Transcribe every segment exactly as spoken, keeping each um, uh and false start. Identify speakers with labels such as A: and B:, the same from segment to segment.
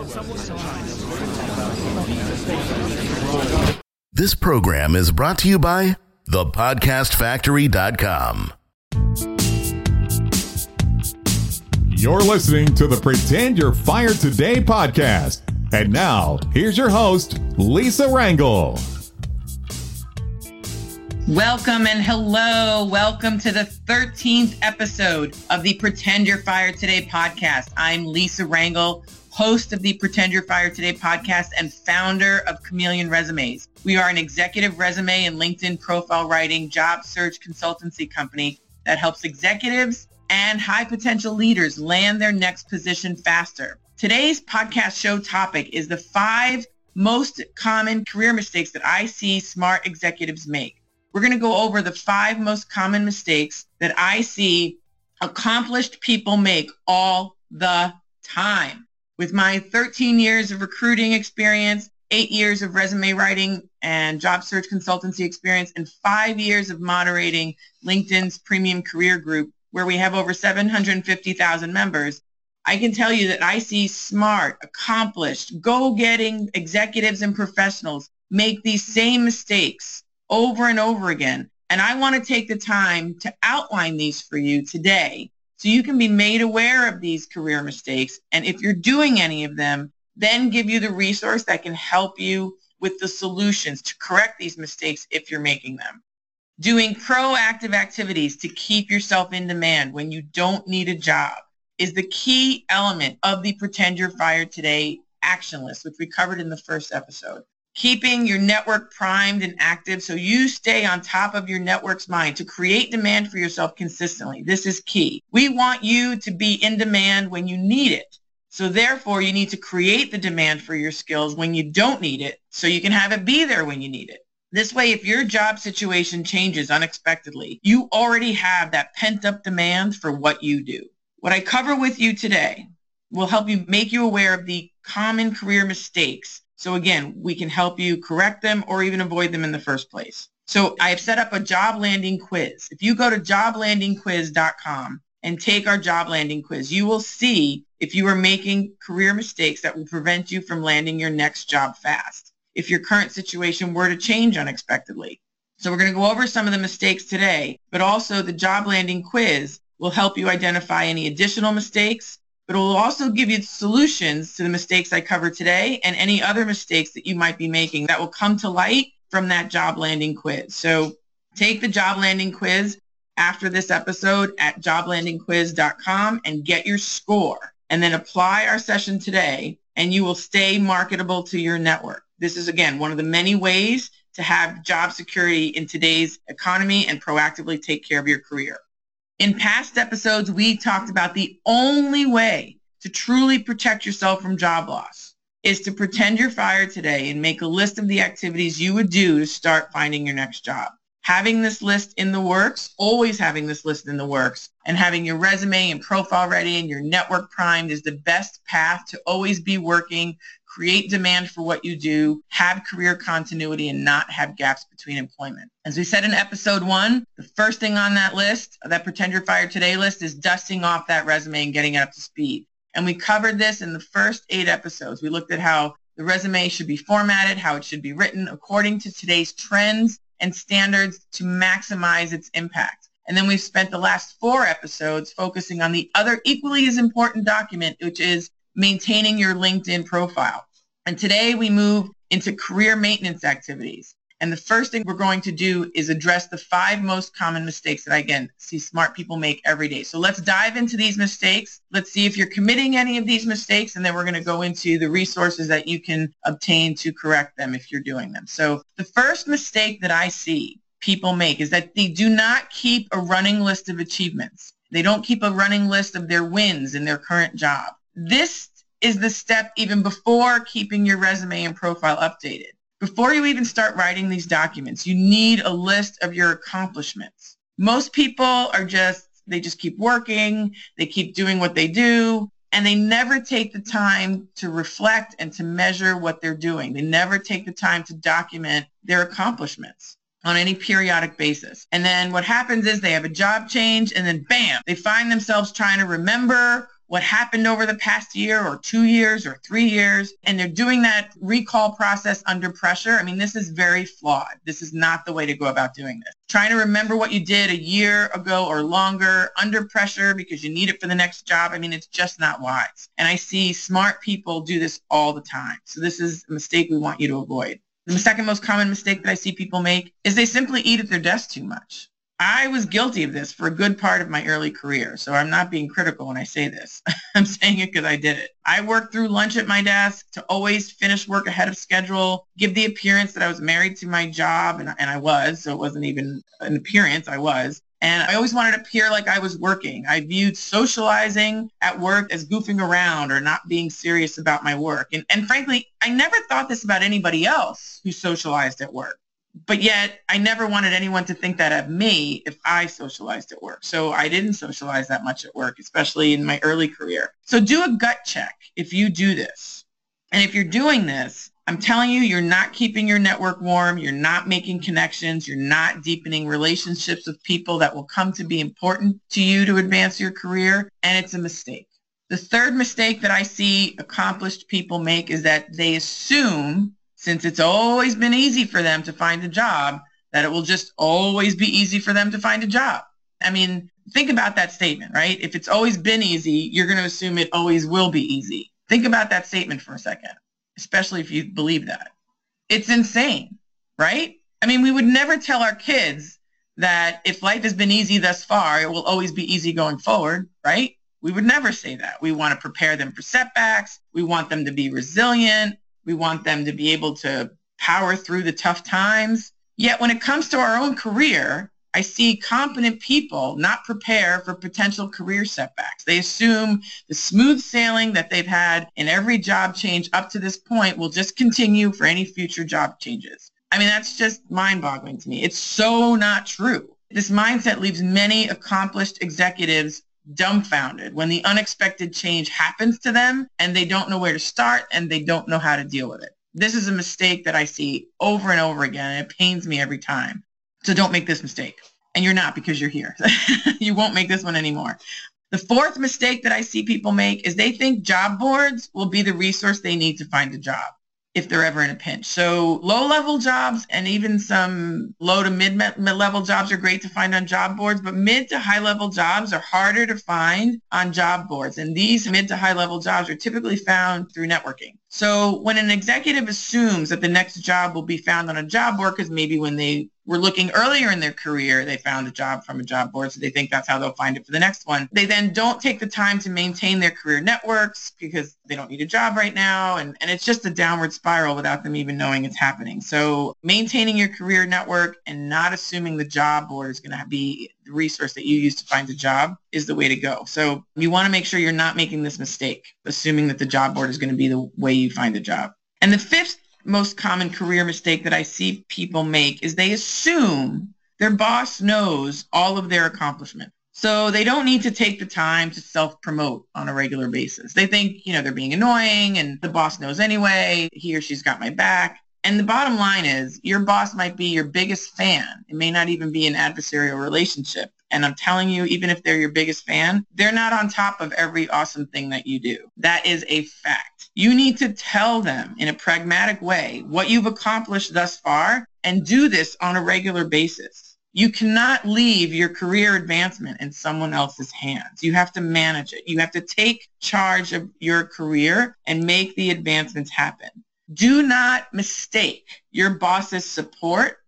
A: This program is brought to you by the podcast factory dot com.
B: You're listening to the Pretend You're Fired Today podcast. And now, here's your host, Lisa Rangel.
C: Welcome and hello. Welcome to the thirteenth episode of the Pretend You're Fired Today podcast. I'm Lisa Rangel, host of the Pretend You're Fired Today podcast and founder of Chameleon Resumes. We are an executive resume and LinkedIn profile writing job search consultancy company that helps executives and high potential leaders land their next position faster. Today's podcast show topic is the five most common career mistakes that I see smart executives make. We're going to go over the five most common mistakes that I see accomplished people make all the time. With my thirteen years of recruiting experience, eight years of resume writing and job search consultancy experience, and five years of moderating LinkedIn's premium career group, where we have over seven hundred fifty thousand members, I can tell you that I see smart, accomplished, go-getting executives and professionals make these same mistakes over and over again. And I want to take the time to outline these for you today so you can be made aware of these career mistakes. And if you're doing any of them, then give you the resource that can help you with the solutions to correct these mistakes if you're making them. Doing proactive activities to keep yourself in demand when you don't need a job is the key element of the Pretend You're Fired Today action list, which we covered in the first episode. Keeping your network primed and active so you stay on top of your network's mind to create demand for yourself consistently. This is key. We want you to be in demand when you need it. So therefore, you need to create the demand for your skills when you don't need it so you can have it be there when you need it. This way, if your job situation changes unexpectedly, you already have that pent-up demand for what you do. What I cover with you today will help you make you aware of the common career mistakes. So again, we can help you correct them or even avoid them in the first place. So I have set up a job landing quiz. If you go to job landing quiz dot com and take our job landing quiz, you will see if you are making career mistakes that will prevent you from landing your next job fast if your current situation were to change unexpectedly. So we're going to go over some of the mistakes today, but also the job landing quiz will help you identify any additional mistakes, but it will also give you solutions to the mistakes I covered today and any other mistakes that you might be making that will come to light from that job landing quiz. So take the job landing quiz after this episode at job landing quiz dot com and get your score, and then apply our session today, and you will stay marketable to your network. This is, again, one of the many ways to have job security in today's economy and proactively take care of your career. In past episodes, we talked about the only way to truly protect yourself from job loss is to pretend you're fired today and make a list of the activities you would do to start finding your next job. Having this list in the works, always having this list in the works, and having your resume and profile ready and your network primed is the best path to always be working, create demand for what you do, have career continuity, and not have gaps between employment. As we said in episode one, the first thing on that list, that Pretend You're Fired Today list, is dusting off that resume and getting it up to speed. And we covered this in the first eight episodes. We looked at how the resume should be formatted, how it should be written according to today's trends and standards to maximize its impact. And then we've spent the last four episodes focusing on the other equally as important document, which is maintaining your LinkedIn profile. And today we move into career maintenance activities. And the first thing we're going to do is address the five most common mistakes that I, again, see smart people make every day. So let's dive into these mistakes. Let's see if you're committing any of these mistakes, and then we're going to go into the resources that you can obtain to correct them if you're doing them. So the first mistake that I see people make is that they do not keep a running list of achievements. They don't keep a running list of their wins in their current job. This is the step even before keeping your resume and profile updated. Before you even start writing these documents, you need a list of your accomplishments. Most people are just, they just keep working, they keep doing what they do, and they never take the time to reflect and to measure what they're doing. They never take the time to document their accomplishments on any periodic basis. And then what happens is they have a job change, and then bam, they find themselves trying to remember what happened over the past year or two years or three years, and they're doing that recall process under pressure. I mean, this is very flawed. This is not the way to go about doing this. Trying to remember what you did a year ago or longer under pressure because you need it for the next job. I mean, it's just not wise. And I see smart people do this all the time. So this is a mistake we want you to avoid. The second most common mistake that I see people make is they simply eat at their desk too much. I was guilty of this for a good part of my early career, so I'm not being critical when I say this. I'm saying it because I did it. I worked through lunch at my desk to always finish work ahead of schedule, give the appearance that I was married to my job, and, and I was, so it wasn't even an appearance, I was. And I always wanted to appear like I was working. I viewed socializing at work as goofing around or not being serious about my work. And, and frankly, I never thought this about anybody else who socialized at work. But yet, I never wanted anyone to think that of me if I socialized at work. So I didn't socialize that much at work, especially in my early career. So do a gut check if you do this. And if you're doing this, I'm telling you, you're not keeping your network warm. You're not making connections. You're not deepening relationships with people that will come to be important to you to advance your career. And it's a mistake. The third mistake that I see accomplished people make is that they assume, since it's always been easy for them to find a job, that it will just always be easy for them to find a job. I mean, think about that statement, right? If it's always been easy, you're going to assume it always will be easy. Think about that statement for a second, especially if you believe that. It's insane, right? I mean, we would never tell our kids that if life has been easy thus far, it will always be easy going forward, right? We would never say that. We want to prepare them for setbacks. We want them to be resilient. We want them to be able to power through the tough times. Yet when it comes to our own career, I see competent people not prepare for potential career setbacks. They assume the smooth sailing that they've had in every job change up to this point will just continue for any future job changes. I mean, that's just mind-boggling to me. It's so not true. This mindset leaves many accomplished executives dumbfounded when the unexpected change happens to them and they don't know where to start and they don't know how to deal with it. This is a mistake that I see over and over again, and it pains me every time. So don't make this mistake. And you're not, because you're here. You won't make this one anymore. The fourth mistake that I see people make is they think job boards will be the resource they need to find a job if they're ever in a pinch. So low-level jobs and even some low to mid-level jobs are great to find on job boards, but mid to high-level jobs are harder to find on job boards. And these mid to high-level jobs are typically found through networking. So when an executive assumes that the next job will be found on a job board, because maybe when they were looking earlier in their career, they found a job from a job board, so they think that's how they'll find it for the next one. They then don't take the time to maintain their career networks because they don't need a job right now, and, and it's just a downward spiral without them even knowing it's happening. So maintaining your career network and not assuming the job board is going to be the resource that you use to find a job is the way to go. So you want to make sure you're not making this mistake, assuming that the job board is going to be the way you find a job. And the fifth most common career mistake that I see people make is they assume their boss knows all of their accomplishments. So they don't need to take the time to self-promote on a regular basis. They think, you know, they're being annoying and the boss knows anyway, he or she's got my back. And the bottom line is your boss might be your biggest fan. It may not even be an adversarial relationship. And I'm telling you, even if they're your biggest fan, they're not on top of every awesome thing that you do. That is a fact. You need to tell them in a pragmatic way what you've accomplished thus far and do this on a regular basis. You cannot leave your career advancement in someone else's hands. You have to manage it. You have to take charge of your career and make the advancements happen. Do not mistake your boss's support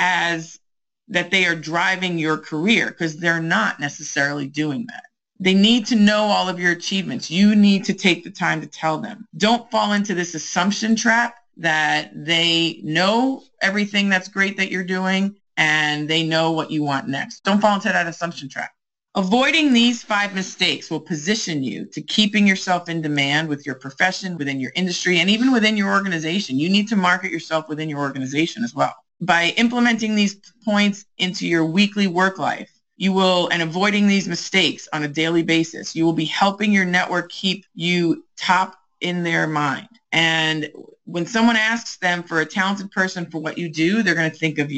C: as that they are driving your career, because they're not necessarily doing that. They need to know all of your achievements. You need to take the time to tell them. Don't fall into this assumption trap that they know everything that's great that you're doing and they know what you want next. Don't fall into that assumption trap. Avoiding these five mistakes will position you to keeping yourself in demand with your profession, within your industry, and even within your organization. You need to market yourself within your organization as well. By implementing these points into your weekly work life, you will, and avoiding these mistakes on a daily basis, you will be helping your network keep you top in their mind. And when someone asks them for a talented person for what you do, they're going to think of you.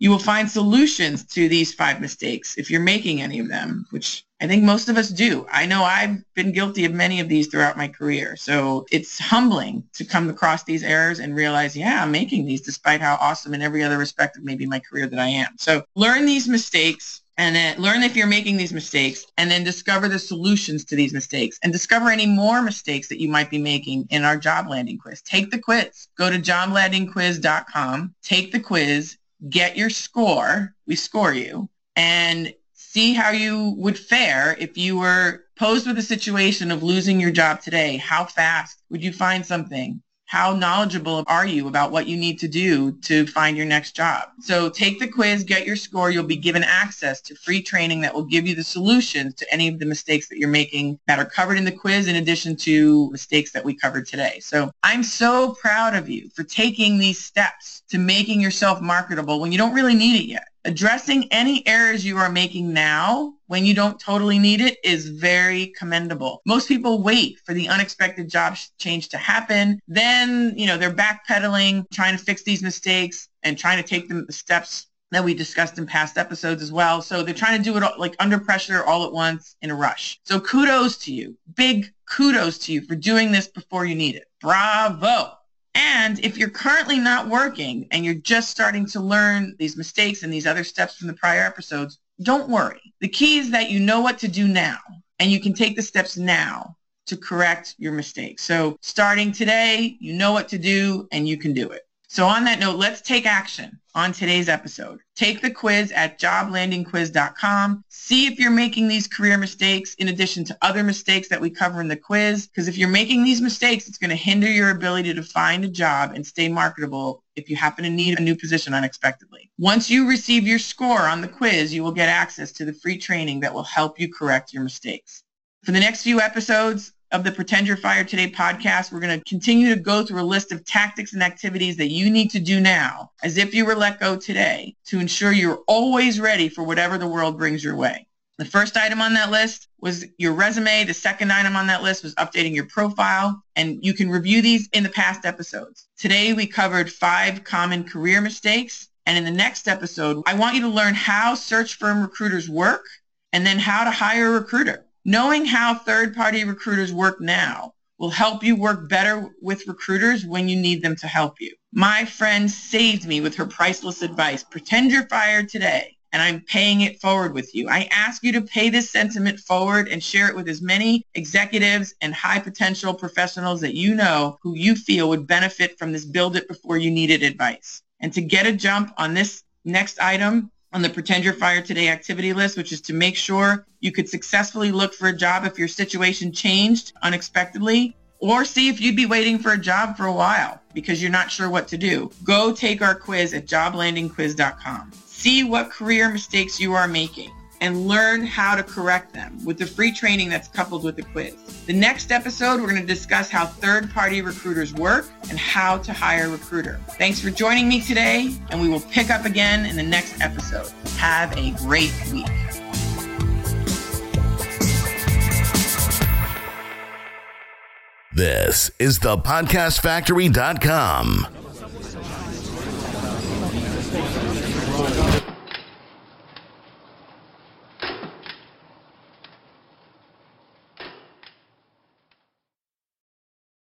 C: You will find solutions to these five mistakes if you're making any of them, which I think most of us do. I know I've been guilty of many of these throughout my career. So it's humbling to come across these errors and realize, yeah, I'm making these despite how awesome in every other respect of maybe my career that I am. So learn these mistakes. And then learn if you're making these mistakes, and then discover the solutions to these mistakes, and discover any more mistakes that you might be making in our job landing quiz. Take the quiz. Go to job landing quiz dot com, take the quiz, get your score. We score you, and see how you would fare if you were posed with a situation of losing your job today. How fast would you find something? How knowledgeable are you about what you need to do to find your next job? So take the quiz, get your score. You'll be given access to free training that will give you the solutions to any of the mistakes that you're making that are covered in the quiz, in addition to mistakes that we covered today. So I'm so proud of you for taking these steps to making yourself marketable when you don't really need it yet. Addressing any errors you are making now when you don't totally need it is very commendable. Most people wait for the unexpected job change to happen. Then, you know, they're backpedaling, trying to fix these mistakes and trying to take the steps that we discussed in past episodes as well. So they're trying to do it all, like under pressure all at once in a rush. So kudos to you. Big kudos to you for doing this before you need it. Bravo. And if you're currently not working and you're just starting to learn these mistakes and these other steps from the prior episodes, don't worry. The key is that you know what to do now, and you can take the steps now to correct your mistakes. So starting today, you know what to do and you can do it. So on that note, let's take action on today's episode. Take the quiz at job landing quiz dot com. See if you're making these career mistakes in addition to other mistakes that we cover in the quiz. Because if you're making these mistakes, it's going to hinder your ability to find a job and stay marketable if you happen to need a new position unexpectedly. Once you receive your score on the quiz, you will get access to the free training that will help you correct your mistakes. For the next few episodes of the Pretend You're Fired Today podcast, we're going to continue to go through a list of tactics and activities that you need to do now, as if you were let go today, to ensure you're always ready for whatever the world brings your way. The first item on that list was your resume. The second item on that list was updating your profile, and you can review these in the past episodes. Today, we covered five common career mistakes, and in the next episode, I want you to learn how search firm recruiters work and then how to hire a recruiter. Knowing how third-party recruiters work now will help you work better with recruiters when you need them to help you. My friend saved me with her priceless advice. Pretend you're fired today, and I'm paying it forward with you. I ask you to pay this sentiment forward and share it with as many executives and high-potential professionals that you know who you feel would benefit from this build it before you need it advice. And to get a jump on this next item on the Pretend You're Fired Today activity list, which is to make sure you could successfully look for a job if your situation changed unexpectedly, or see if you'd be waiting for a job for a while because you're not sure what to do. Go take our quiz at job landing quiz dot com. See what career mistakes you are making and learn how to correct them with the free training that's coupled with the quiz. The next episode, we're going to discuss how third-party recruiters work and how to hire a recruiter. Thanks for joining me today, and we will pick up again in the next episode. Have a great week.
A: This is the podcast factory dot com.